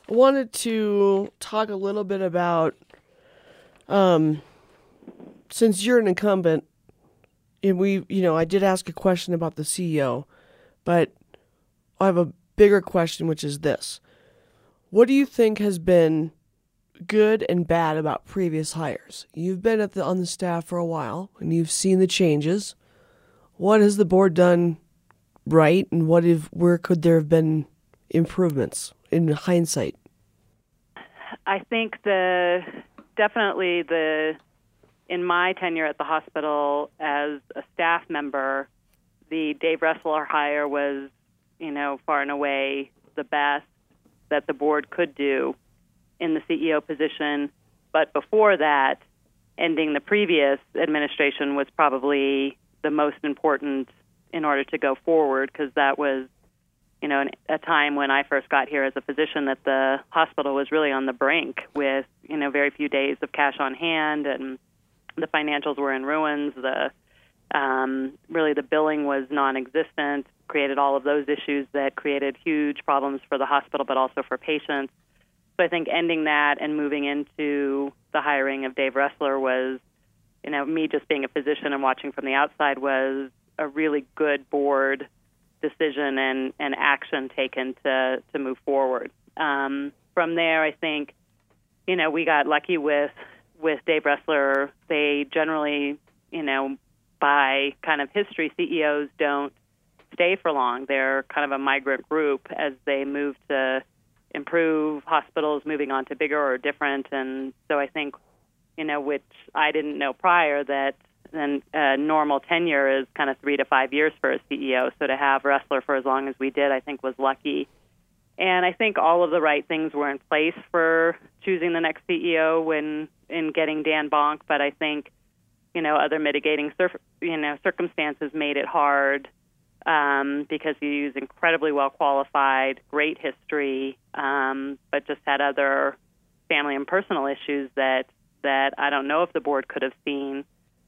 I wanted to talk a little bit about, um, since you're an incumbent, and I did ask a question about the CEO, but I have a bigger question, which is this. What do you think has been good and bad about previous hires? You've been on the staff for a while, and you've seen the changes. What has the board done right, and where could there have been improvements in hindsight? I think in my tenure at the hospital as a staff member, the Dave Ressler hire was, far and away the best that the board could do in the CEO position. But before that, ending the previous administration was probably the most important in order to go forward, because that was, a time when I first got here as a physician that the hospital was really on the brink with, very few days of cash on hand, and the financials were in ruins. Really the billing was non-existent, created all of those issues that created huge problems for the hospital, but also for patients. So I think ending that and moving into the hiring of Dave Ressler was, me just being a physician and watching from the outside, was a really good board decision and action taken to move forward. From there, I think, we got lucky with Dave Ressler. They generally, by kind of history, CEOs don't stay for long. They're kind of a migrant group as they move to improve hospitals, moving on to bigger or different. And so I think, which I didn't know prior, that then normal tenure is kind of 3 to 5 years for a CEO. So to have Ressler for as long as we did, I think was lucky. And I think all of the right things were in place for choosing the next CEO in getting Dan Bonk. But I think, other mitigating circumstances made it hard, because he's incredibly well qualified, great history, but just had other family and personal issues that I don't know if the board could have seen.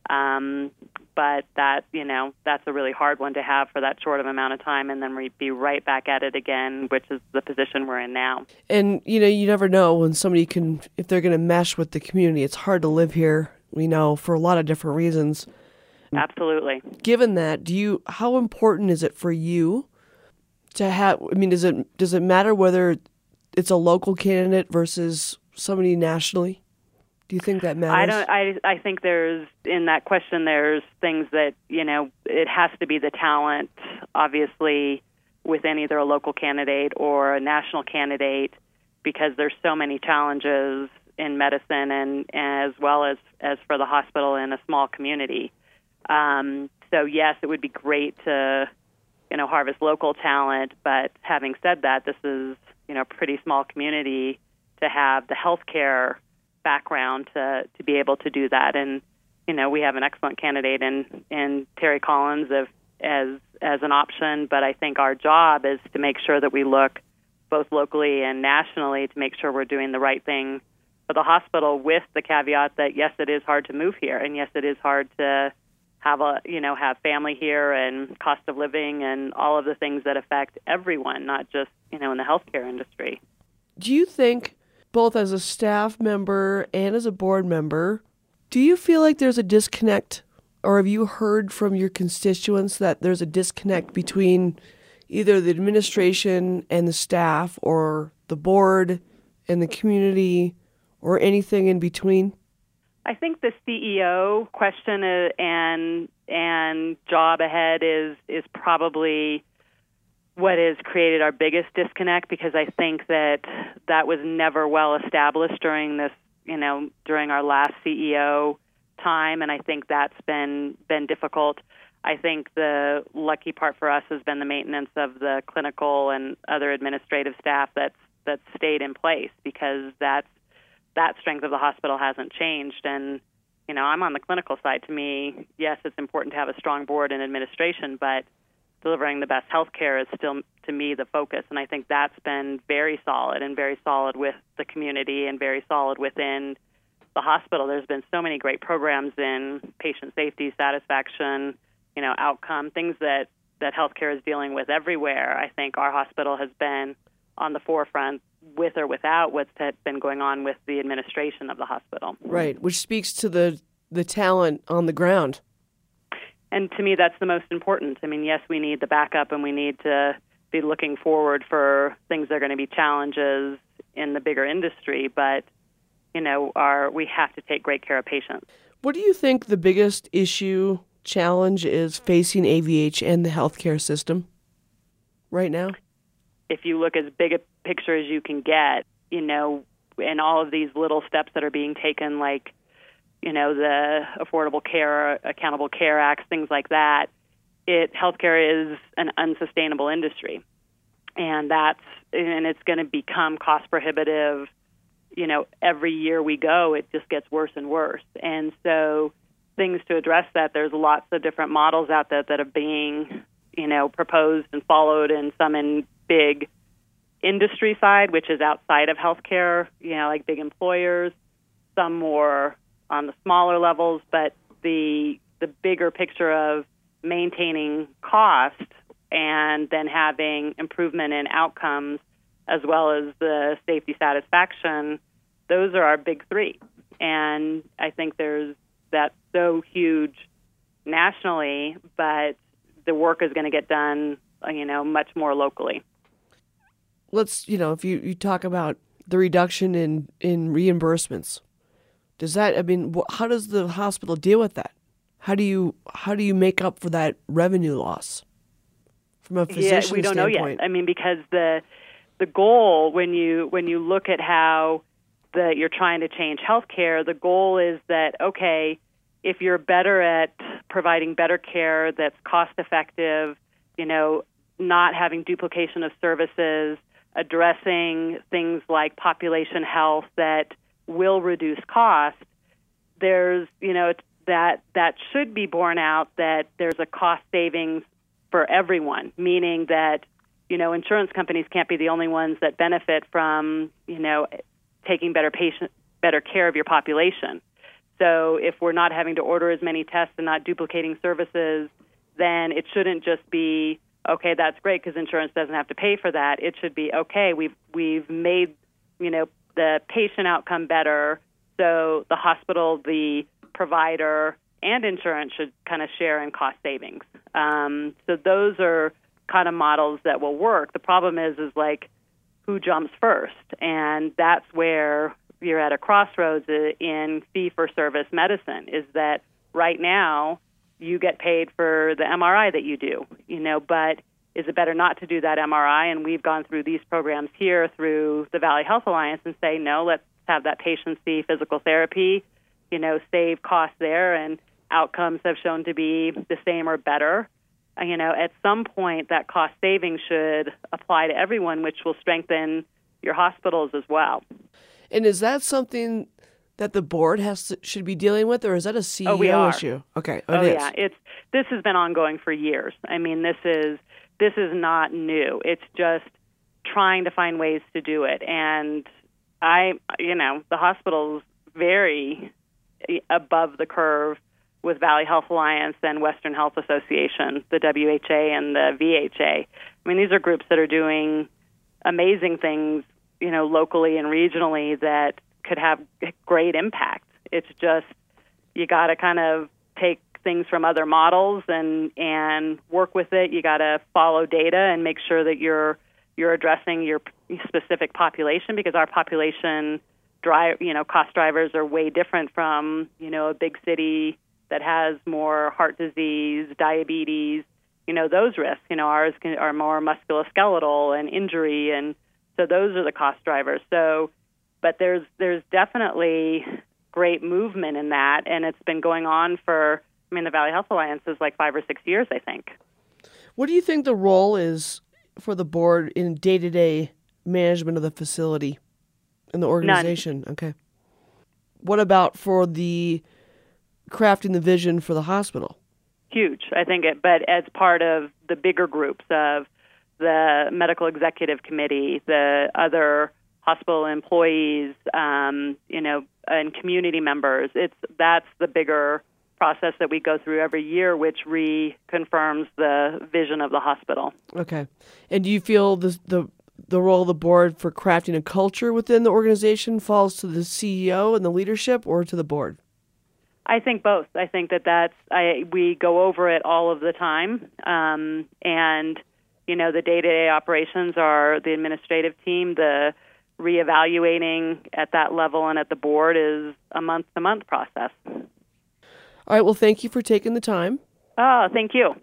But that's a really hard one to have for that short of amount of time, and then we'd be right back at it again, which is the position we're in now. And, you never know when somebody if they're going to mesh with the community. It's hard to live here, for a lot of different reasons. Absolutely. Given that, how important is it for you to have, does it matter whether it's a local candidate versus somebody nationally? Do you think that matters? I think in that question, there's things that, it has to be the talent, obviously, within either a local candidate or a national candidate, because there's so many challenges in medicine and as well as for the hospital in a small community. So yes, it would be great to, harvest local talent, but having said that, this is, a pretty small community to have the healthcare background to be able to do that. And, we have an excellent candidate in Terry Collins as an option, but I think our job is to make sure that we look both locally and nationally to make sure we're doing the right thing for the hospital, with the caveat that, yes, it is hard to move here, and yes, it is hard to have family here, and cost of living and all of the things that affect everyone, not just, in the healthcare industry. Do you think, both as a staff member and as a board member, do you feel like there's a disconnect, or have you heard from your constituents that there's a disconnect between either the administration and the staff, or the board and the community, or anything in between? I think the CEO question and job ahead is probably what has created our biggest disconnect, because I think that was never well established during this, during our last CEO time, and I think that's been difficult. I think the lucky part for us has been the maintenance of the clinical and other administrative staff that's stayed in place, because that strength of the hospital hasn't changed. And, I'm on the clinical side. To me, yes, it's important to have a strong board and administration, but delivering the best health care is still, to me, the focus. And I think that's been very solid with the community and very solid within the hospital. There's been so many great programs in patient safety, satisfaction, outcome, things that healthcare is dealing with everywhere. I think our hospital has been on the forefront with or without what's been going on with the administration of the hospital. Right, which speaks to the talent on the ground. And to me, that's the most important. I mean, yes, we need the backup, and we need to be looking forward for things that are going to be challenges in the bigger industry, but, we have to take great care of patients. What do you think the biggest challenge is facing AVH and the healthcare system right now? If you look as big a picture as you can get, and all of these little steps that are being taken, like, the Affordable Care, Accountable Care Acts, things like that, healthcare is an unsustainable industry. And it's going to become cost prohibitive. Every year we go, it just gets worse and worse. And so things to address that, there's lots of different models out there that are being, proposed and followed, and some in big industry side, which is outside of healthcare, like big employers, some more on the smaller levels, but the bigger picture of maintaining cost and then having improvement in outcomes as well as the safety satisfaction, those are our big three. And I think that's so huge nationally, but the work is going to get done, much more locally. Let's, if you talk about the reduction in reimbursements, how does the hospital deal with that? How do you make up for that revenue loss from a physician standpoint? We don't know yet. I mean, because the goal, when you look at how you're trying to change healthcare, the goal is that, okay, if you're better at providing better care that's cost effective, not having duplication of services, addressing things like population health that will reduce cost, there's, that should be borne out that there's a cost savings for everyone, meaning that, insurance companies can't be the only ones that benefit from, taking better care of your population. So if we're not having to order as many tests and not duplicating services, then it shouldn't just be, okay, that's great because insurance doesn't have to pay for that. It should be, okay, we've made, the patient outcome better, so the hospital, the provider, and insurance should kind of share in cost savings. So those are kind of models that will work. The problem is like, who jumps first? And that's where you're at a crossroads in fee-for-service medicine, is that right now you get paid for the MRI that you do, but is it better not to do that MRI? And we've gone through these programs here through the Valley Health Alliance and say, no, let's have that patient see physical therapy, save costs there, and outcomes have shown to be the same or better. At some point that cost saving should apply to everyone, which will strengthen your hospitals as well. And is that something that the board should be dealing with, or is that a CEO issue? Okay. Yeah. This has been ongoing for years. I mean, this is not new. It's just trying to find ways to do it. And the hospital's very above the curve with Valley Health Alliance and Western Health Association, the WHA and the VHA. I mean, these are groups that are doing amazing things, locally and regionally that could have great impact. It's just, you got to kind of take things from other models and work with it. You got to follow data and make sure that you're addressing your specific population, because our population cost drivers are way different from, a big city that has more heart disease, diabetes, those risks. Ours are more musculoskeletal and injury, and so those are the cost drivers. So, but there's definitely great movement in that, and it's been going on for, the Valley Health Alliance is like 5 or 6 years, I think. What do you think the role is for the board in day-to-day management of the facility and the organization? None. Okay. What about for the crafting the vision for the hospital? Huge, I think, but as part of the bigger groups of the medical executive committee, the other hospital employees, and community members, that's the bigger process that we go through every year, which reconfirms the vision of the hospital. Okay. And do you feel the the role of the board for crafting a culture within the organization falls to the CEO and the leadership, or to the board? I think both. I think we go over it all of the time, and the day-to-day operations are the administrative team. The reevaluating at that level and at the board is a month-to-month process. All right. Well, thank you for taking the time. Oh, thank you.